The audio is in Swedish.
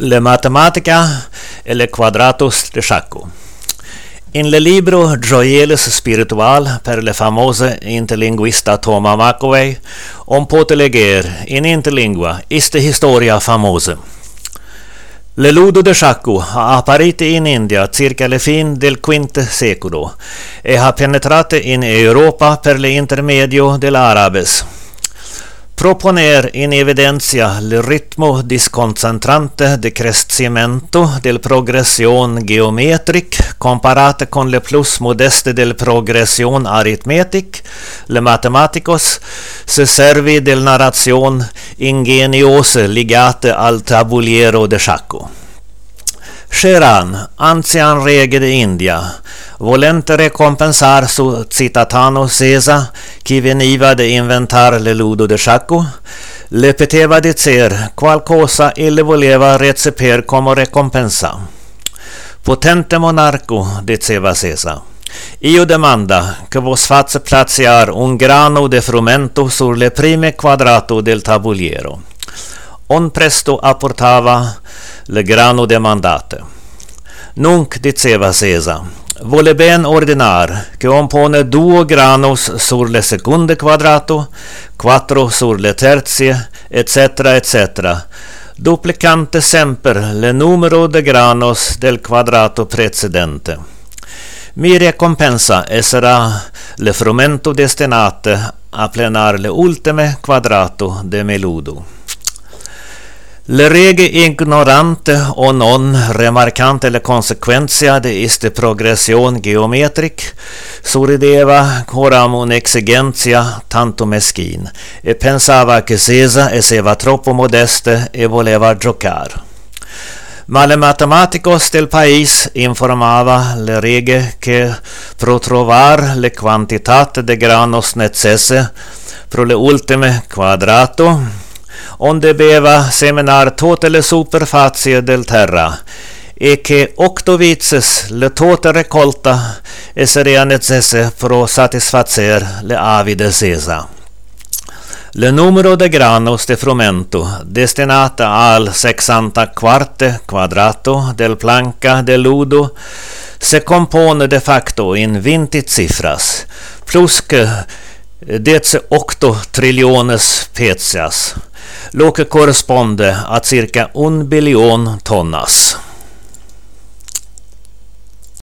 Le matematica e le quadratus de Shako. In le libro Gioielis Spiritual per le famose interlinguista Thomas McAvey on pote leger in interlingua iste historia famose. Le ludo de Shako ha apparite in India circa le fin del V secolo e ha penetrate in Europa per le intermedio dell'Arabes. Proponer in evidencia il ritmo disconcentrante de crescimento del progression geometric comparate con le plus modeste del progression arithmetic, le matematicos, se servi del narration ingeniose ligate al tabuliero de Shako. Sheran, ancian rege de India, volente recompensar su citatano Cesa, qui veniva de inventar le ludo de Shako, le peteva dicer qualcosa ille voleva receper como recompensa. Potente monarco, diceva Cesa, io demanda che vos face placiar un grano de frumento sur le prime quadrato del tabuliero. On presto apportava le grano demandate. Nunc, diceva Cesa, vole ben ordinar che on pone 2 granos sur le seconde quadrato, 4 sur le terzie, etc., etc., duplicante semper le numero de granos del quadrato precedente. Mi recompensa essera le frumento destinate a plenar le ultime quadrato de meludo. Le rege ignorante o non remarcante le consequentia de iste progression geometric sorrideva coram un exigentia tanto meschin e pensava che Cesa esseva troppo modeste e voleva giocar. Ma le matematicos del país informava le rege che pro trovar le quantitate de granos necesse pro le ultime quadrato on debeva seminar tote le superfacie del terra e che octovices le tote recolta esserea necesse pro satisfacer le avide Cesa. Le numero de granos de frumento destinata al 64 quadrato del planca del ludo se compone de facto in 20 cifras plus que 18 trillones pecias, lo que corresponde a circa 1 billion tonnas.